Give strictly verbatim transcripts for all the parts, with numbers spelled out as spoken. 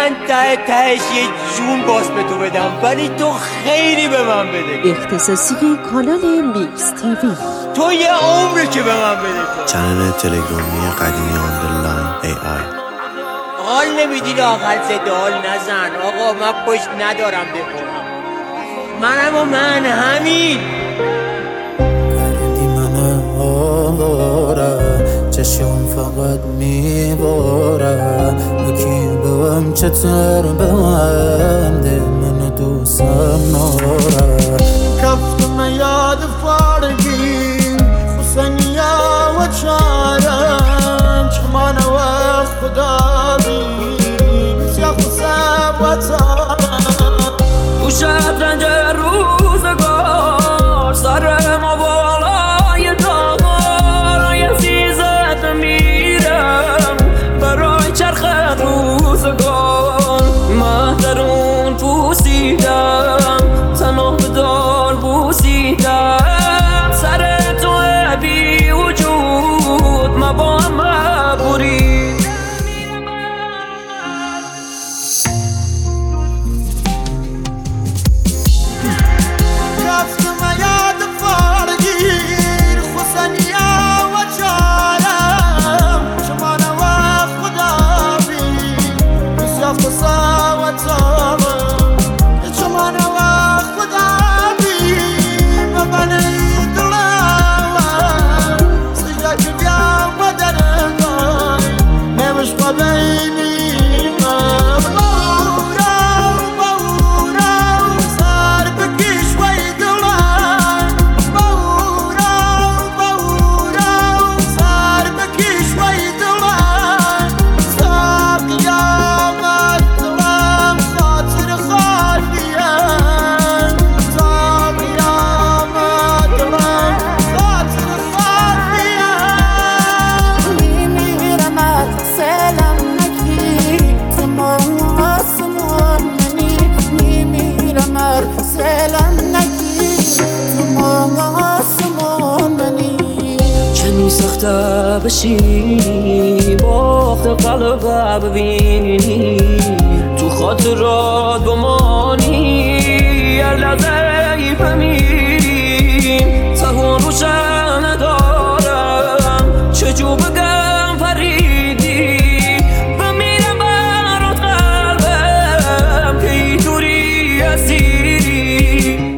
من ته تهش یه جون باز به تو بدم، ولی تو خیلی به من بده. اختصاصی کانال میکس تیوی. تو یه عمری که به من بده. چنل تلگرامی قدیمی آندرلاین ای آی. حال نمیدی لااقل زدال نزن آقا، من پشت ندارم بخورم. منم و من همین کردی من آواره، چشم فقط میباره، بکی بهم چطور بنده من دوستم ناره. کفتم یاد فارگی حسنیا و چارم، چمان و خدا بی سیاه و سب و تارم. تو شطرنج روزگار سر ما بالای دار، یه زیزت میرم برای چرخ روزگار. مهترون پوسیدم تنها به دار بوسیدم، سر تو بی وجود ما با هم مبورید. بشینی باخت قلب ببینی، تو خاطرات بمانی، هر لحظه بمیریم. تهون روشن ندارم چجور بگم فریدی، بمیرم برات قلبم که اینطوری اسیری.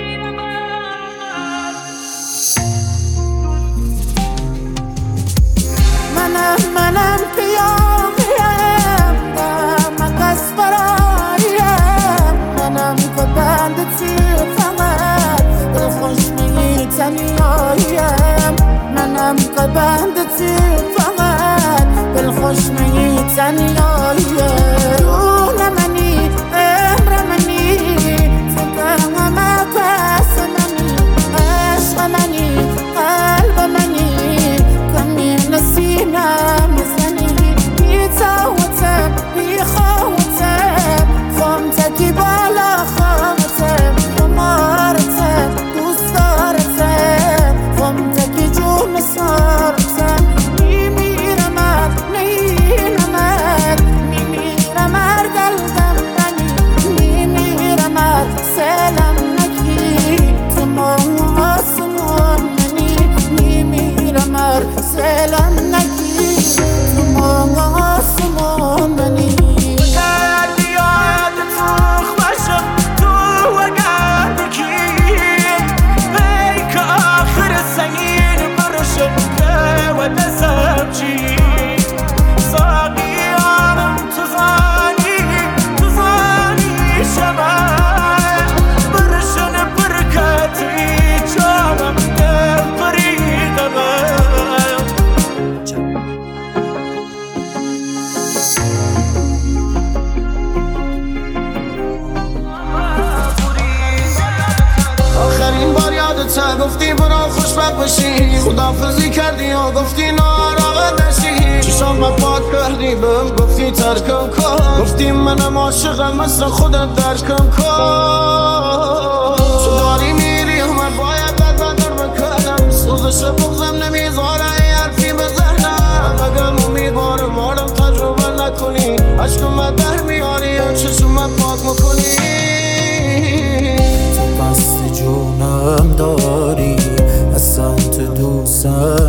منم منم پیامیم دم قصد برایم، منم که بندتی فقط دل خوش میگی تنیاییم. منم که بندتی فقط دل خوش میگی تنیاییم. دون منی امر منی فکرم همه پس منی، عشق منی قلب منی کمی نسینم مزنی. بیتاوتم بیخوتم خمتکی بالا خمتم، خمارتم دوست دارتم خمتکی جون سارتم. میمیرمت نینمت میمیرمت قلبم منی، میمیرمت سلم نکی تمام آسمون منی، میمیرمت سلم نکی تمام آسمون منی. بگردی یاد تخ باشم تو اگر بکی، ای که آخر سنگین برشم که و دستم چی. ساقیانم تو زانی تو زانی شمال، برشن برکتی جانم دل بریدم. آخرین بار یادت گفتی برو خوشبخت باشی، خدافزی کردی و گفتی ناراحت نشی. چشامت پاک کردی بهم گفتی ترکم کن، گفتی منم عاشقم مثل خودت درکم کن. تو داری میری و من باید بدبدر بکنم، سوزش بغزم نمیذاره ای حرفی بزنم. اگر امیدوارم آدم تجربه نکنی، عشق من در میاری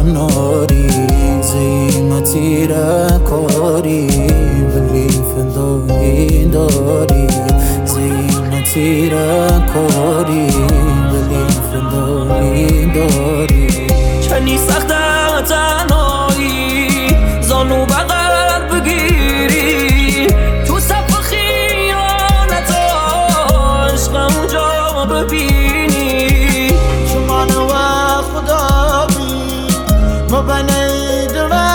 ناری زیمتی را کاری ولی فدایی داری زیمتی را کاری ولی فدایی داری چنی سخته تنهایی زانو بغل بگیری تو صف خیانت عشق اونجا ببینی شما نو خدا بی ما بنی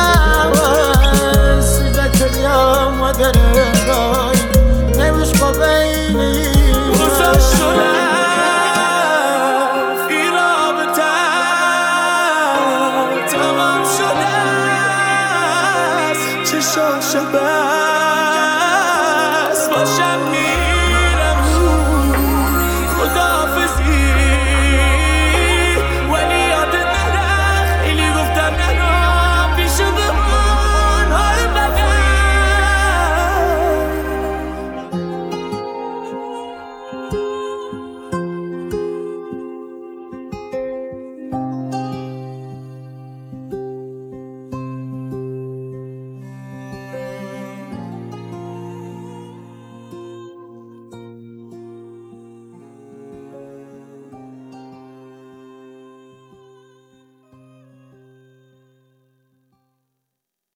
درم سیبت اليوم ودرگای نوش با بینی وصل شدم فی رابطه تمام شده چشان شبه